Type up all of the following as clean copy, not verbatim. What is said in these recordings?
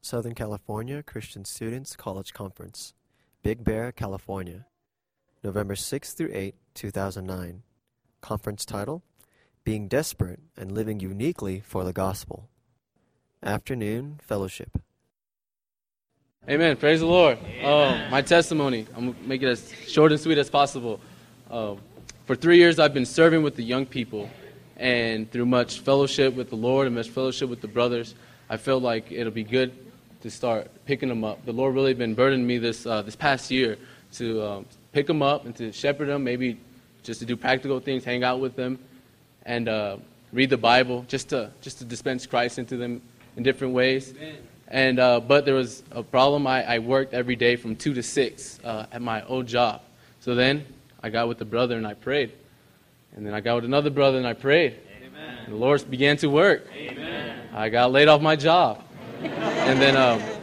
Southern California Christian Students College Conference, Big Bear, California, November 6 through 8, 2009. Conference title, Being Desperate and Living Uniquely for the Gospel. Afternoon Fellowship. Amen. Praise the Lord. My testimony, I'm going to make it as short and sweet as possible. For 3 years, I've been serving with the young people, and through much fellowship with the Lord and much fellowship with the brothers, I felt like it'll be good to start picking them up. The Lord really been burdening me this past year to pick them up and to shepherd them, maybe just to do practical things, hang out with them, and read the Bible, just to dispense Christ into them in different ways. Amen. And but there was a problem. I worked every day from 2 to 6 at my old job. So then I got with the brother and I prayed. And then I got with another brother and I prayed. Amen. And the Lord began to work. Amen. I got laid off my job. And then,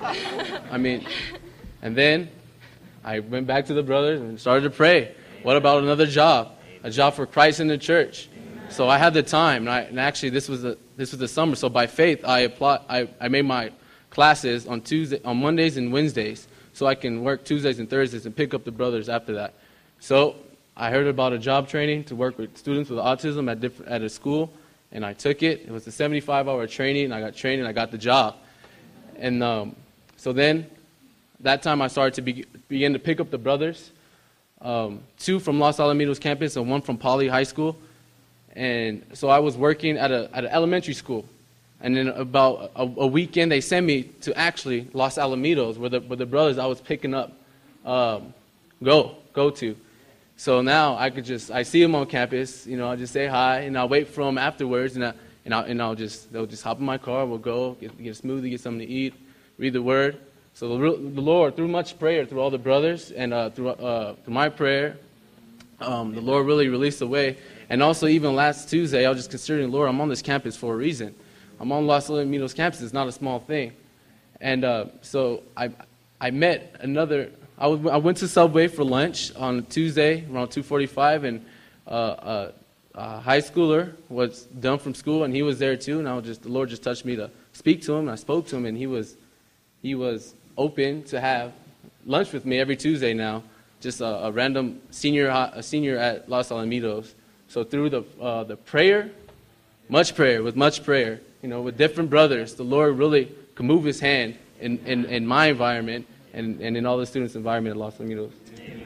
and then I went back to the brothers and started to pray. What about another job? A job for Christ in the church. Amen. So I had the time, and actually this was the summer. So by faith, I made my classes on Mondays and Wednesdays, so I can work Tuesdays and Thursdays and pick up the brothers after that. So I heard about a job training to work with students with autism at a school, and I took it. It was a 75-hour training, and I got trained, and I got the job. And so then, that time I started to begin to pick up the brothers, 2 from Los Alamitos campus and 1 from Poly High School. And so I was working at an elementary school. And then about a weekend, they sent me to actually Los Alamitos, where the brothers I was picking up go to. So now I see them on campus, I'll just say hi, and I'll wait for them afterwards, they'll just hop in my car, we'll go, get a smoothie, get something to eat, read the Word. So the Lord, through much prayer, through all the brothers, and through my prayer, the Lord really released the way. And also even last Tuesday, I was just considering, Lord, I'm on this campus for a reason. I'm on Los Alamitos campus. It's not a small thing. And so I met another. I went to Subway for lunch on Tuesday around 2:45, and a high schooler was done from school, and he was there too. And the Lord just touched me to speak to him. And I spoke to him, and he was open to have lunch with me every Tuesday now. Just a random senior at Los Alamitos. So through the prayer, much prayer, with different brothers, the Lord really could move His hand in my environment and in all the students' environment at Los Alamitos. Amen.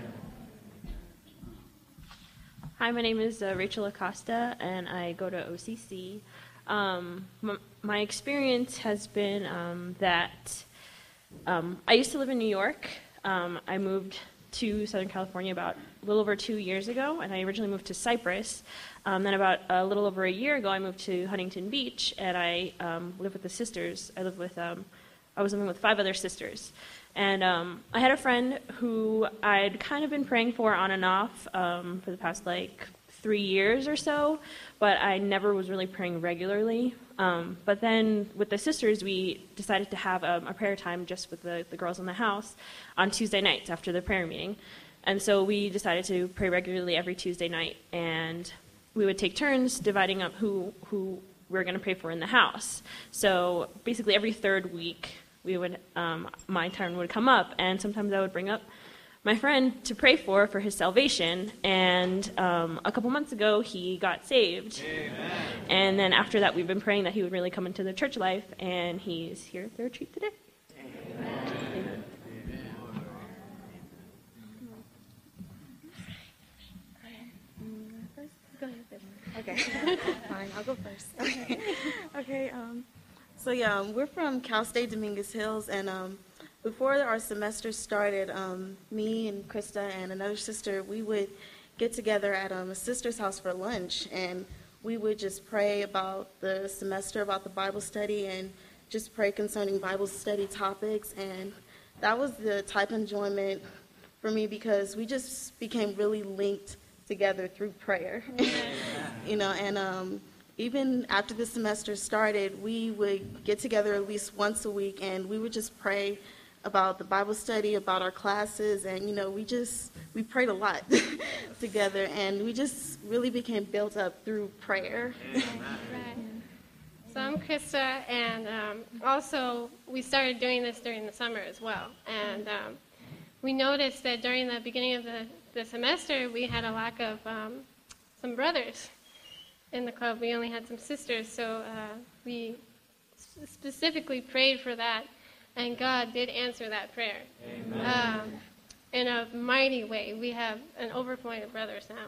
Hi, my name is Rachel Acosta, and I go to OCC. My experience has been that I used to live in New York. I moved to Southern California about a little over 2 years ago, and I originally moved to Cypress. Then about a little over a year ago, I moved to Huntington Beach, and I live with the sisters. I was living with 5 other sisters. And I had a friend who I'd kind of been praying for on and off for the past 3 years or so, but I never was really praying regularly. But then with the sisters, we decided to have a prayer time just with the girls in the house on Tuesday nights after the prayer meeting. And so we decided to pray regularly every Tuesday night, and we would take turns dividing up who we were going to pray for in the house. So basically every third week, my turn would come up, and sometimes I would bring up my friend to pray for his salvation. And a couple months ago, he got saved. Amen. And then after that, we've been praying that he would really come into the church life, and he's here at the retreat today. Amen. Amen. Okay, fine, I'll go first. Okay, so we're from Cal State Dominguez Hills, and before our semester started, me and Krista and another sister, we would get together at a sister's house for lunch, and we would just pray about the semester, about the Bible study, and just pray concerning Bible study topics. And that was the type of enjoyment for me, because we just became really linked together through prayer. And even after the semester started, we would get together at least once a week, and we would just pray about the Bible study, about our classes, and we prayed a lot together, and we just really became built up through prayer. So I'm Krista, and also we started doing this during the summer as well. And we noticed that during the beginning of the semester, we had a lack of some brothers in the club. We only had some sisters, so we specifically prayed for that, and God did answer that prayer. In a mighty way. We have an overflowing of brothers now.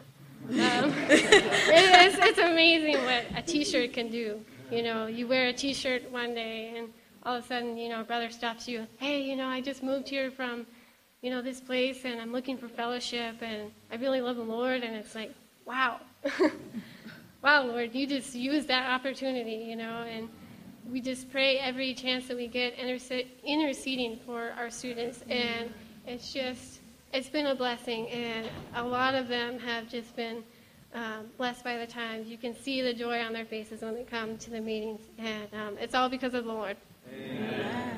It's amazing what a T-shirt can do. You know, you wear a T-shirt one day, and all of a sudden, you know, a brother stops you. Hey, you know, I just moved here from, you know, this place, and I'm looking for fellowship, and I really love the Lord. And it's like, wow, wow, Lord, you just used that opportunity, you know. And we just pray every chance that we get, interceding for our students, and it's been a blessing, and a lot of them have just been blessed by the times. You can see the joy on their faces when they come to the meetings, and it's all because of the Lord. Amen.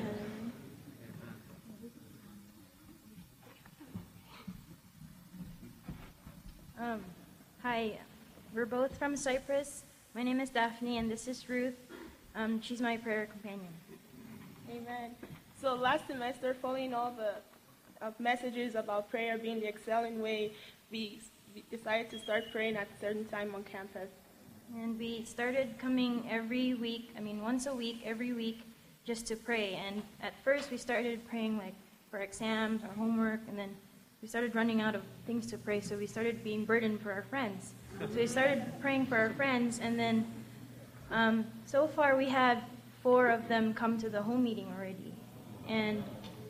Hi, we're both from Cyprus. My name is Daphne, and this is Ruth. She's my prayer companion. Amen. So last semester, following all the messages about prayer being the excelling way, we decided to start praying at a certain time on campus. And we started coming every week, once a week, every week, just to pray. And at first we started praying like for exams or homework, and then we started running out of things to pray, so we started being burdened for our friends. So we started praying for our friends, and then so far we had 4 of them come to the home meeting already. And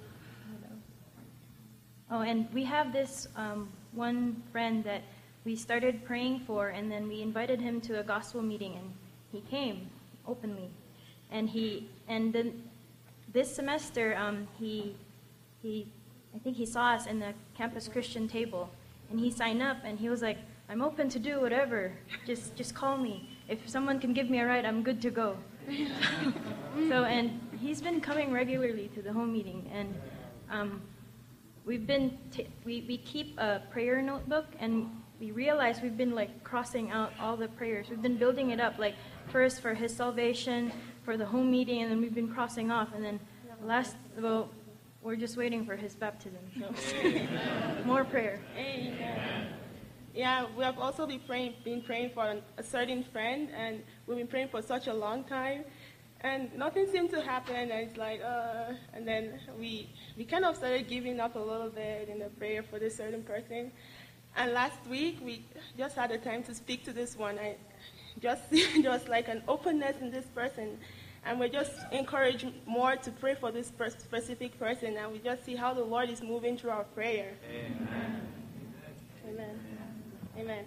we have this one friend that we started praying for, and then we invited him to a gospel meeting, and he came openly. And then this semester, I think he saw us in the campus Christian table, and he signed up, and he was like, I'm open to do whatever. Just call me. If someone can give me a ride, I'm good to go. And he's been coming regularly to the home meeting, and we keep a prayer notebook, and we realize we've been like crossing out all the prayers. We've been building it up, like first for his salvation, for the home meeting, and then we've been crossing off, and then we're just waiting for his baptism. So more prayer. Amen. Yeah, we have also been praying for a certain friend, and we've been praying for such a long time, and nothing seemed to happen, and it's like, and then we kind of started giving up a little bit in the prayer for this certain person. And last week, we just had the time to speak to this one. I just like an openness in this person, and we're just encouraged more to pray for this specific person, and we just see how the Lord is moving through our prayer. Amen. Amen. Amen.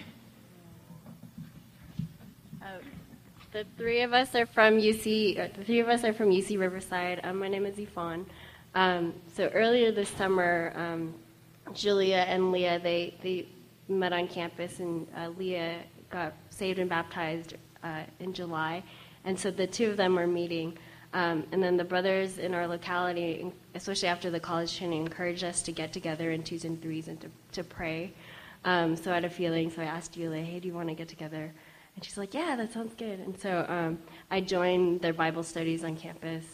The three of us are from UC Riverside. My name is Yvonne. So earlier this summer, Julia and Leah, they met on campus, and Leah got saved and baptized in July. And so the two of them were meeting. And then the brothers in our locality, especially after the college training, encouraged us to get together in 2s and 3s and to pray. So I had a feeling, so I asked Julia, hey, do you want to get together? And she's like, yeah, that sounds good. And so I joined their Bible studies on campus.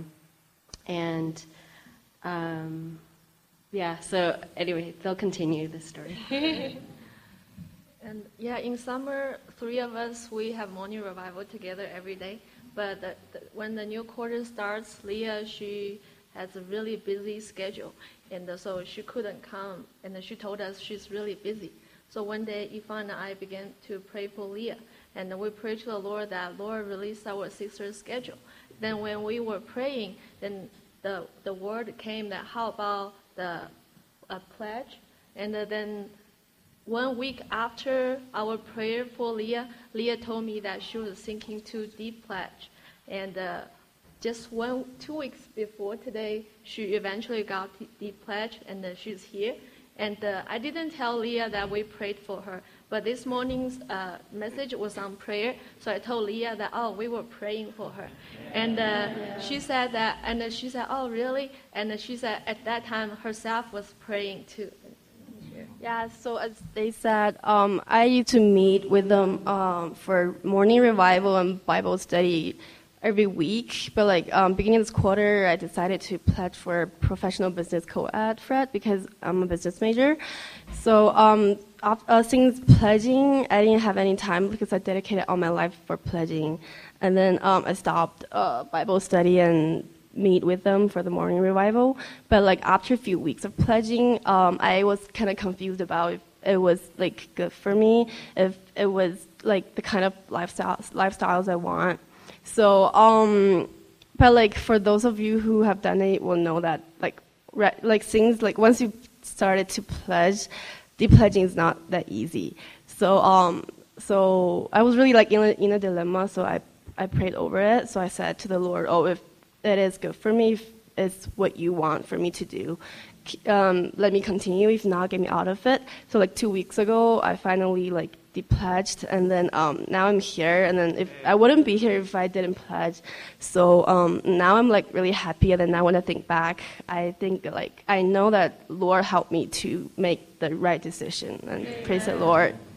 So anyway, they'll continue this story. And yeah, in summer, 3 of us, we have morning revival together every day. But when the new quarter starts, Leah, she has a really busy schedule. And so she couldn't come. And she told us she's really busy. So one day, Yvonne and I began to pray for Leah. And we prayed to the Lord that, Lord, release our sister's schedule. Then when we were praying, then the word came that how about a pledge? And then 1 week after our prayer for Leah, Leah told me that she was thinking to deep pledge. And just 2 weeks before today, she eventually got deep pledge, and she's here. And I didn't tell Leah that we prayed for her, but this morning's message was on prayer, so I told Leah that, we were praying for her. And she said that, and she said, oh, really? And she said at that time herself was praying too. Yeah, so as they said, I used to meet with them for morning revival and Bible study every week. But like beginning of this quarter, I decided to pledge for professional business co-ed Fred because I'm a business major. So since pledging, I didn't have any time because I dedicated all my life for pledging. And then I stopped Bible study and meet with them for the morning revival. But like after a few weeks of pledging, I was kind of confused about if it was like good for me, if it was like the kind of lifestyles I want. So, but like for those of you who have done it will know that like things like once you started to pledge, de-pledging is not that easy. So, so I was really like in a dilemma. So I prayed over it. So I said to the Lord, "Oh, if it is good for me, if it's what you want for me to do, let me continue. If not, get me out of it." So like 2 weeks ago, I finally like de-pledged, and then now I'm here. And then if I wouldn't be here if I didn't pledge. So now I'm like really happy. And then now when I think back, I think like I know that Lord helped me to make the right decision. And praise the Lord.